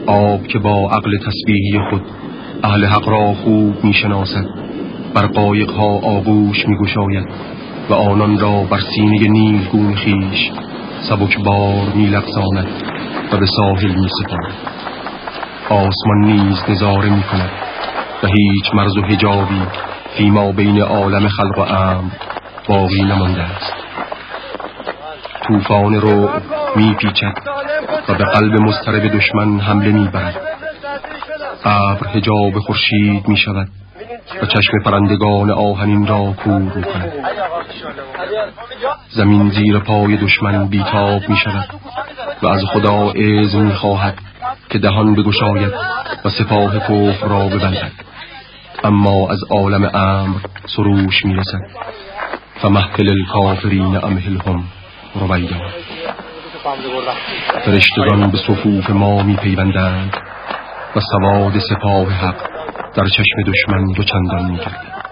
آب که با عقل تسبیحی خود اهل حق را خوب می شناسد، بر قایقها آغوش می گشاید و آنان را بر سینه نیلگون خیش سبک بار می لغزاند و به ساحل می سپارد. آسمان نیز نظاره می کند و هیچ مرز و حجابی فیما بین عالم خلق و امر باقی نمانده است. طوفان رو می پیچد و به قلب مضطرب دشمن حمله می برد. ابر حجاب خورشید می شود و چشم پرندگان آهنین را کور می کند. زمین زیر پای دشمن بیتاب می شود و از خدا اذن می خواهد که دهان بگشاید و سپاه کفر را ببندد، اما از عالم امر سروش می رسد. فمهل الکافرین امهلهم رویدا. فرشتگان به صفوف ما می پیوندند و سواد سپاه حق در چشم دشمن دو چندان می گردد.